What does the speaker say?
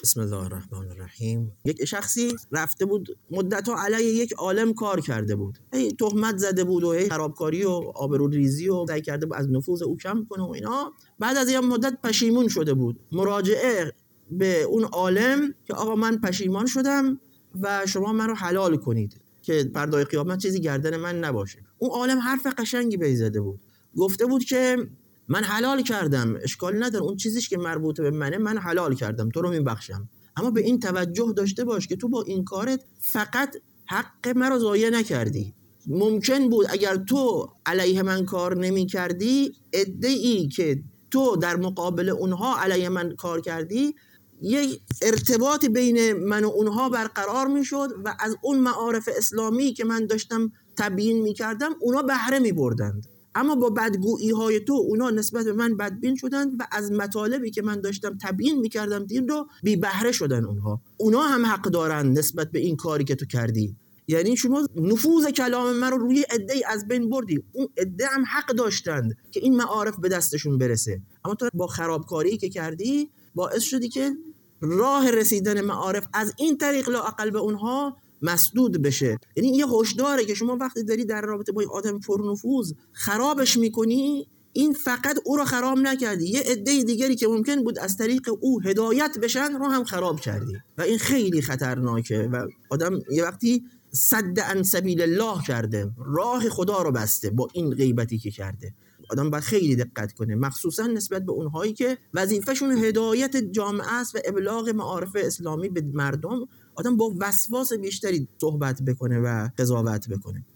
بسم الله الرحمن الرحیم. یک شخصی رفته بود مدت‌ها علیه یک عالم کار کرده بود، تهمت زده بود و خرابکاری و آبروریزی و سعی کرده بود از نفوذ او کم کنه و اینا. بعد از یه مدت پشیمون شده بود، مراجعه به اون عالم که آقا من پشیمان شدم و شما من رو حلال کنید که پردای قیامت چیزی گردن من نباشه. اون عالم حرف قشنگی به زده بود، گفته بود که من حلال کردم، اشکال نداره، اون چیزیش که مربوط به منه من حلال کردم، تو رو میبخشم، اما به این توجه داشته باش که تو با این کارت فقط حق من رو ضایع نکردی. ممکن بود اگر تو علیه من کار نمی کردی، ادعی که تو در مقابل اونها علیه من کار کردی، یک ارتباط بین من و اونها برقرار میشد و از اون معارف اسلامی که من داشتم تبیین میکردم اونا بهره میبردند. اما با بدگویی های تو اونا نسبت به من بدبین شدند و از مطالبی که من داشتم تبیین میکردم دین رو بی بهره شدن. اونا هم حق دارن نسبت به این کاری که تو کردی. یعنی شما نفوذ کلام من رو روی عده‌ای از بین بردی، اون عده هم حق داشتند که این معارف به دستشون برسه، اما تو با خرابکاری که کردی باعث شدی که راه رسیدن معارف از این طریق لااقل به اونها مسدود بشه. یعنی یه هشداره که شما وقتی داری در رابطه با این آدم پرنفوذ خرابش میکنی، این فقط او رو خراب نکردی، یه عده دیگری که ممکن بود از طریق او هدایت بشن رو هم خراب کردی و این خیلی خطرناکه و آدم یه وقتی صد عن سبیل الله کرده، راه خدا رو بسته با این غیبتی که کرده. آدم باید خیلی دقت کنه، مخصوصا نسبت به اونهایی که وظیفه‌شون هدایت جامعه است و ابلاغ معارف اسلامی به مردم. آدم با وسواس بیشتری صحبت بکنه و قضاوت بکنه.